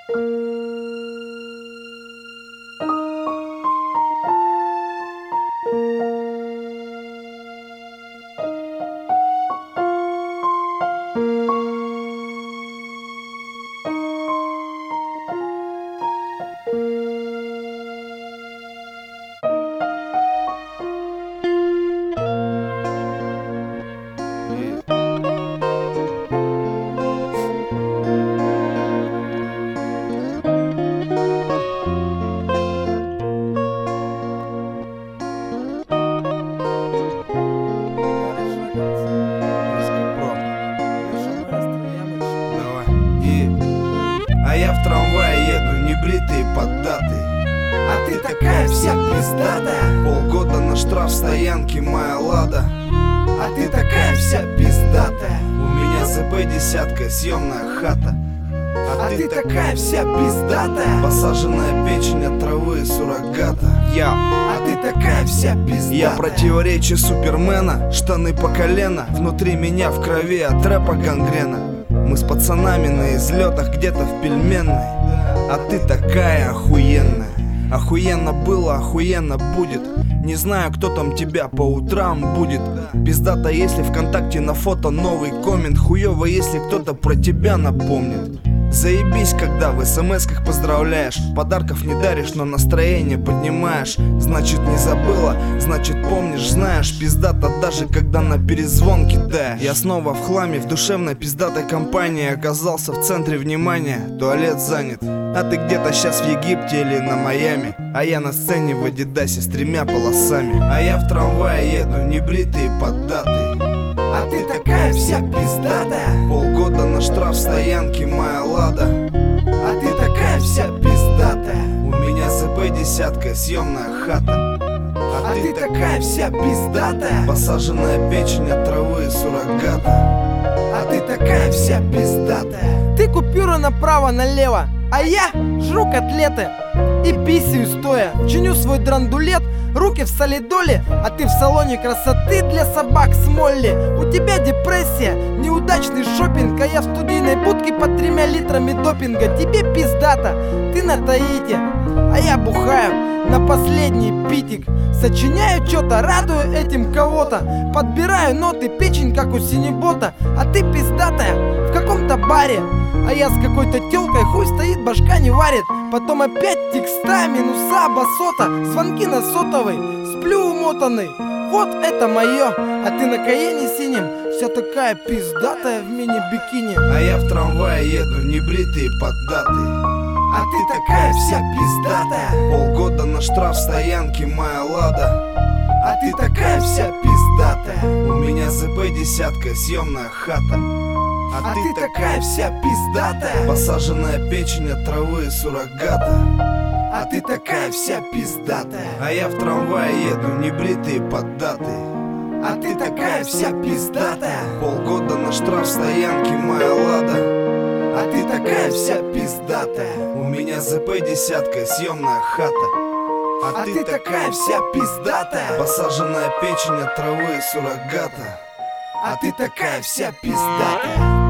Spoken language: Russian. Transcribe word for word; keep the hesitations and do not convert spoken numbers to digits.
А я в трамвае еду, небритый, поддатый. А ты такая вся пиздатая. Полгода на штраф стоянки, моя лада. А ты такая вся пиздатая. У меня ЗП десятка, съемная хата. А ты такая вся пиздатая. Посаженная печень от травы суррогата. Я, а ты такая вся пиздатая. Я противоречие Супермена, штаны по колено. Внутри меня в крови от рэпа гангрена. Мы с пацанами на излетах где-то в пельменной. А ты такая охуенная. Охуенно было, охуенно будет. Не знаю, кто там тебя по утрам будет. Пиздата, если ВКонтакте на фото новый коммент. Хуёво, если кто-то про тебя напомнит. Заебись, когда в смс-ках поздравляешь. Подарков не даришь, но настроение поднимаешь. Значит, не забыла, значит, помнишь, знаешь. Пиздата, даже когда на перезвон кидаешь. Я снова в хламе, в душевной пиздатой компании. Оказался в центре внимания, туалет занят. А ты где-то сейчас в Египте или на Майами. А я на сцене в Адидасе с тремя полосами. А я в трамвае еду, небритый, поддатый. А ты такая вся пиздатая. Полгода на штраф стоянки, моя лада. А ты такая вся пиздатая. У меня ЗП десятка, съемная хата. А, а ты такая вся пиздатая. Посаженная печень от травы суррогата. А ты такая вся пиздатая. Ты купюру направо-налево, а я жру котлеты и писаю стоя. Чиню свой драндулет, руки в солидоле. А ты в салоне красоты для собак с Молли. У тебя депрессия, неудачный шопинг. А я в студийной будке под тремя литрами допинга. Тебе пиздата, ты на Таити, а я бухаю на последний питик. Сочиняю что-то, радую этим кого-то. Подбираю ноты, печень как у синебота. А ты пиздатая в каком-то баре. А я с какой-то тёлкой, хуй стоит, башка не варит. Потом опять текста, минуса, басота. Звонки на сотовой, сплю умотанный. Вот это моё. А ты на Каене синем, вся такая пиздатая в мини-бикини. А я в трамвае еду, небритый, поддатый. А ты такая вся пиздатая. Полгода на штраф стоянки, моя лада. А ты такая вся пиздатая. У меня ЗП десятка, съемная хата. А, а ты такая вся пиздатая. Посаженная печень от травы суррогата. А ты такая вся пиздатая. А я в трамвае еду, небритый, поддатый. А ты такая вся пиздатая. Полгода на штраф стоянки, моя лада. А ты такая вся пиздатая. У меня ЗП десятка, съемная хата. А, а ты такая вся пиздатая. Посаженная печень от травы суррогата. А ты такая вся пиздатая.